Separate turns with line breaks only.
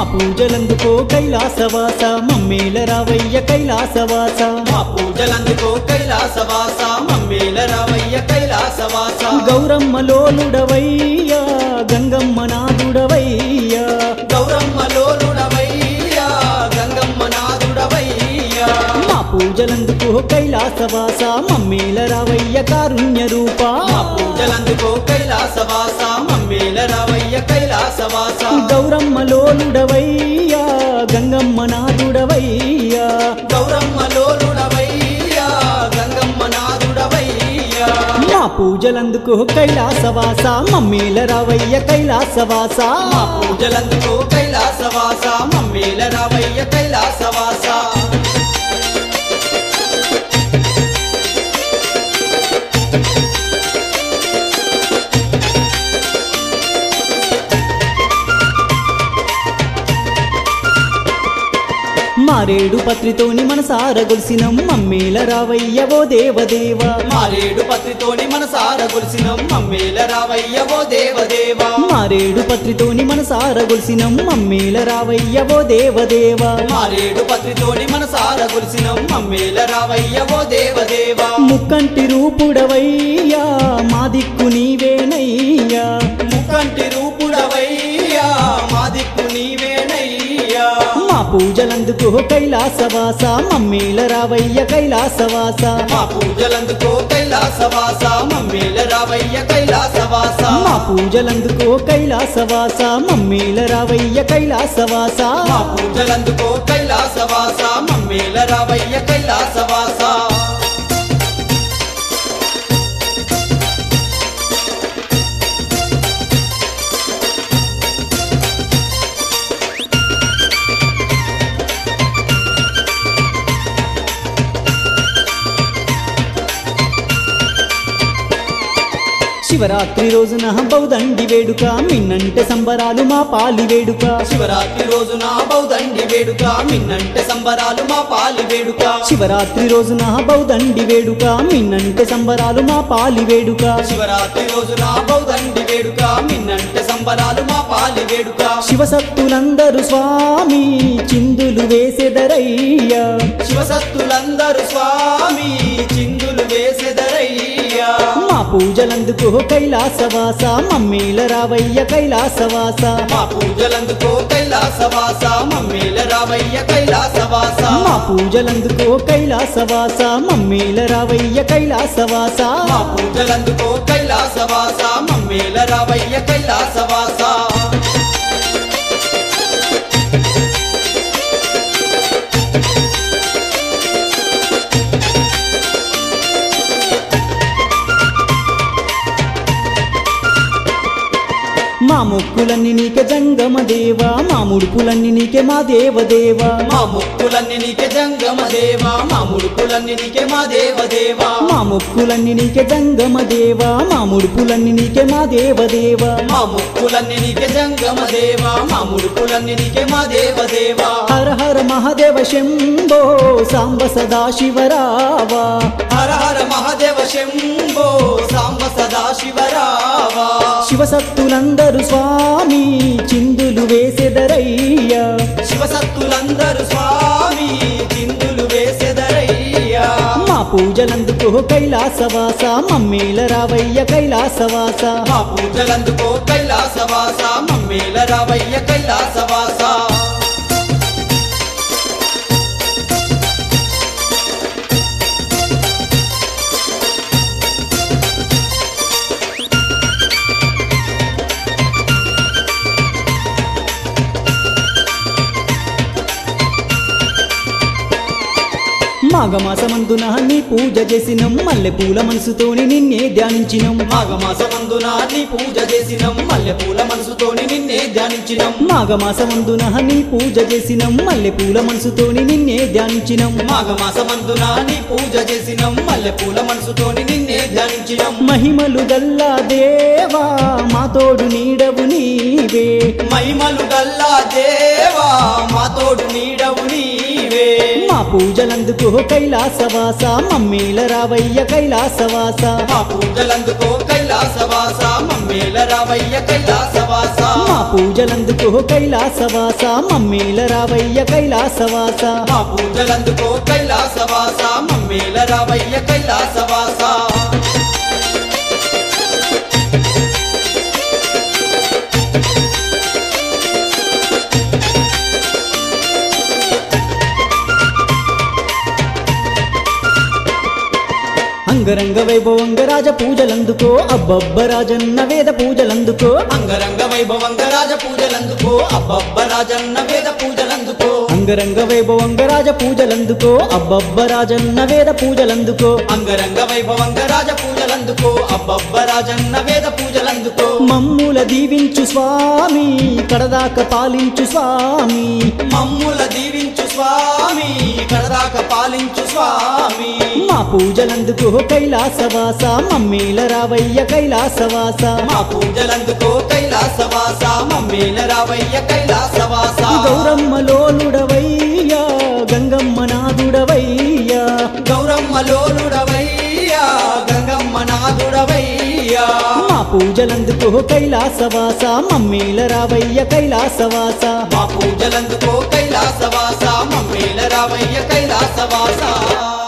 పూజలందుకో కైలాసవాస మమ్మేల రావయ్య కైలాసవాస
మా పూజలందుకో కైలాసవాస మమ్మేల రావయ్య కైలాసవాస
గౌరమ్మ లోలుడవయ్యా గంగమ్మ నాదుడవయ్యా
గౌరమ్మ లోలుడవయ్యా గంగమ్మ నాదుడవయ్యా
మా పూజలందుకో కైలాసవాస మమ్మేల రావయ్య కారుణ్య రూపా
మా పూజలందుకో కైలాసవాస మమ్మేల రావయ్య కైలాసవాస
గౌరమ్మ లోలుడవయ్యా గంగమ్మ నాదుడవయ్యా
గౌరమ్మ లోలుడవయ్యా గంగమ్మ నాదుడవయ్యా
మా పూజలందుకో కైలాసవాస మమ్మేల రావయ్య కైలాసవాస
మా పూజలందుకో కైలాసవాస మమ్మేల రావయ్య కైలాసవాస
మారేడు పత్రితోని మనసార గొలిసినం మమ్మేల రావయ్య ఓ దేవదేవా
మారేడు పత్రితోని మనసార గొలిసినం మమ్మేల రావయ్య ఓ దేవదేవా
మారేడు పత్రితోని మనసార గొలిసినం మమ్మేల రావయ్య ఓ దేవదేవా
మారేడు పత్రితోని మనసార గొలిసినం మమ్మేల రావయ్య ఓ దేవదేవా
ముక్కంటి రూపుడవయ్యా మా దిక్కు నీవేనయ్యా
ముక్కంటి రూపుడవయ్యా మా దిక్కు నీవేనయ్యా
మా పూజలందుకో కైలాసవాస మమ్మేల రావయ్య కైలాసవాస
మా పూజలందుకో కైలాసవాస మమ్మేల రావయ్య కైలాసవాస
మా పూజలందుకో కైలాసవాస మమ్మేల రావయ్య కైలాసవాస
మా పూజలందుకో కైలాసవాస మమ్మేల రావయ్య కైలాసవాస
శివరాత్రి రోజున బౌదండి వేడుక మిన్నంటే సంబరాలు మా పాలి వేడుక
శివరాత్రి రోజున బౌదండి వేడుక మిన్నంటే సంబరాలు మా పాలి వేడుక
శివరాత్రి రోజున బౌదండి వేడుక మిన్నంటే సంబరాలు మా పాలి వేడుక
శివరాత్రి రోజున బౌదండి వేడుక మిన్నంటే సంబరాలు మా పాలి వేడుక
శివసత్తులందరూ స్వామి చిందులు వేసెదరయ్యా
శివసత్తులందరూ స్వామి చిందులు వేసెదరయ్యా
మా పూజలందుకో కైలాసవాస మమ్మేల రావయ్య కైలాసవాస
మా పూజలందుకో కైలాసవాస మమ్మేల రావయ్య కైలాసవాస
మా పూజలందుకో కైలాసవాస మమ్మేల రావయ్య కైలాసవాస
మా పూజలందుకో కైలాసవాస మమ్మేల రావయ్య కైలాసవాస
మా మొక్కులన్నీ నీకే జంగమ దేవా మా ముడుపులన్నీ నీకే మా దేవదేవా
మా ముక్కులన్నీ నీకే జంగమ దేవా మా ముడుపులన్నీ నీకే మా దేవదేవా
మా మొక్కులన్నీ నీకే జంగమ దేవా మా ముడుపులన్నీ నీకే మా దేవదేవా
మా ముక్కులన్నీ నీకే జంగమ దేవా మా ముడుపులన్నీ నీకే మా దేవదేవా
హర హర మహాదేవ శంభో సాంబ సదాశివరావా
హర హర మహాదేవ శంభో సాంబ సదాశివరావా
శివసత్తులందరూ స్వామి చిందులు వేసెదరయ్యా
శివసత్తులందరూ స్వామి చిందులు వేసెదరయ్యా
మా పూజలందుకో కైలాసవాస మమ్మేల రావయ్య కైలాసవాస
మా పూజలందుకో కైలాసవాస మమ్మేల రావయ్య కైలాసవాస
మాఘమాసమందున నీ పూజ చేసినం మల్లె పూల మనసుతోని నిన్నే ధ్యానించినం
మాఘమాసమందున నీ పూజ చేసినం మల్లె పూల మనసుతోని నిన్నే ధ్యానించినం
మాఘమాసమందున నీ పూజ చేసినం మల్లె పూల మనసుతోని నిన్నే ధ్యానించినం
మాఘమాసమందున నీ పూజ చేసినం మల్లె పూల మనసుతోని నిన్నే ధ్యానించినం
మహిమలు గల్లా దేవా మా తోడు నీడవు నీవే
మహిమలు గల్లా దేవా మా తోడు నీడవు నీవే
మా పూజలందుకో కైలాసవాస మమ్మేల రావయ్య కైలాసవాస
మా పూజలందుకో కైలాసవాస మమ్మేల మమ్మేల రావయ్య కైలాసవాస
మా పూజలందుకో కైలాసవాస మమ్మేల రావయ్య కైలాసవాస
మా పూజలందుకో కైలాసవాస మమ్మేల రావయ్య కైలాసవాస
అంగరంగ వైభవంగ రాజ పూజలందుకో అబ్బబ్బ రాజన్న వేద పూజలందుకో
అంగరంగ వైభవంగ రాజ పూజలందుకో అబ్బబ్బ రాజన్న వేద పూజలందుకో
అంగరంగ వైభవంగ రాజ పూజలందుకో అబ్బబ్బ రాజన్న వేద పూజలందుకో
అంగరంగ వైభవంగ రాజ పూజలందుకో అబ్బబ్బ రాజన్న వేద పూజలందుకో
మమ్ముల దీవించు స్వామి కడదాక పాలించు స్వామి
మమ్ముల దీవించు స్వామి కడదాక పాలించు స్వామి
మా పూజలందుకో కైలాసవాస మమ్మేల రావయ్య కైలాసవాస
మా పూజలందుకో కైలాసవాస మమ్మేల రావయ్య కైలాసవాస
గౌరమ్మ లోలుడవయ్యా గంగమ్మ నాదుడవయ్యా
గౌరమ్మ లోలుడవయ్యా గంగమ్మ నాదుడవయ్యా
మా పూజలందుకో కైలాసవాస మమ్మేల రావయ్య కైలాసవాస
మా పూజలందుకో కైలాసవాస మమ్మేల రావయ్య కైలాసవాస